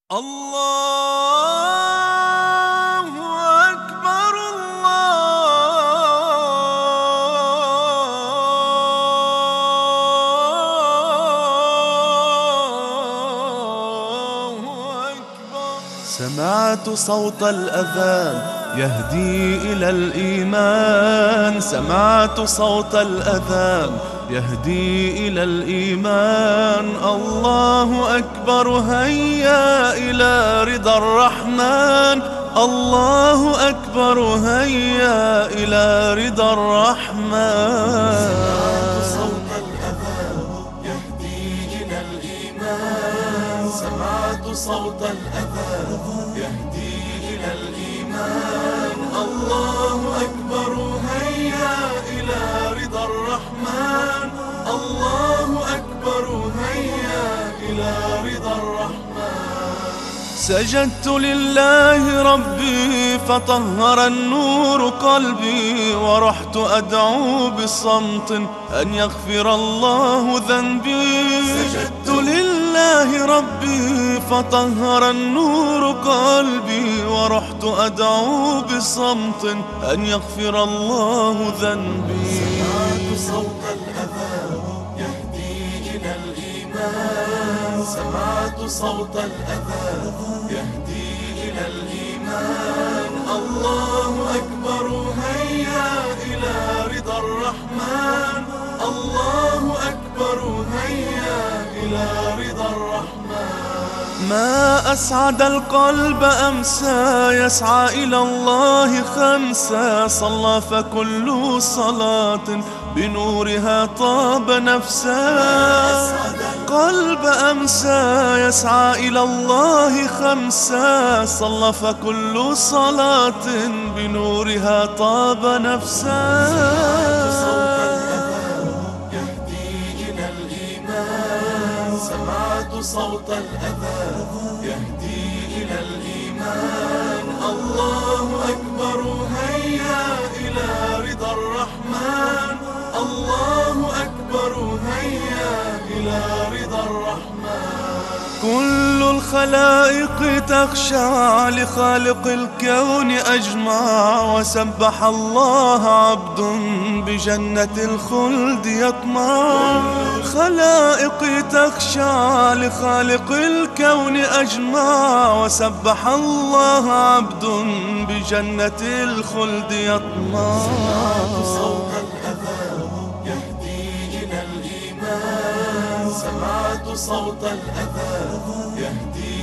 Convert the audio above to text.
الله أكبر الله أكبر. سمعت صوت الأذان يهدي إلى الإيمان، سمعت صوت الأذان يهدي إلى الإيمان. الله أكبر هيا إلى رضا الرحمن، الله أكبر هيا إلى رضا الرحمن. سمعت صوت الأذان يهدي إلى الإيمان، سمعت صوت الأذان يهدي إلى الإيمان. الله أكبر هيا إلى رضا الرحمن، الله أكبر هيا إلى رضا الرحمن. سجدت لله ربي فطهر النور قلبي، ورحت أدعو بصمت أن يغفر الله ذنبي. سجدت لله ربي فطهر النور قلبي، ورحت أدعو بصمت أن يغفر الله ذنبي. سمعت صوت الأذان يهدي إلى الإيمان، سمعت صوت الأذان يهدي إلى الإيمان. الله أكبر هيا إلى رضا الرحمن، الله أكبر هيا إلى رضا الرحمن. ما أسعد القلب أمسى يسعى إلى الله خمسا، صلى فكل صلاة بنورها طاب نفسا. قلب أمسى يسعى إلى الله خمسا، صلى فكل صلاة بنورها طاب نفسا. سمعت صوت الأذان يهدي إلى الإيمان، الله أكبر هيا إلى رضا الرحمن، الله أكبر هيا إلى رضا الرحمن. كل الخلائق تخشع لخالق الكون أجمع، وسبح الله عبد بجنة الخلد يطمع. خلائق تخشع لخالق الكون أجمع، وسبح الله عبد بجنة الخلد يطمع. سمعت صوت الأذان يهدي إلى الإيمان، سمعت صوت الأذان يهدي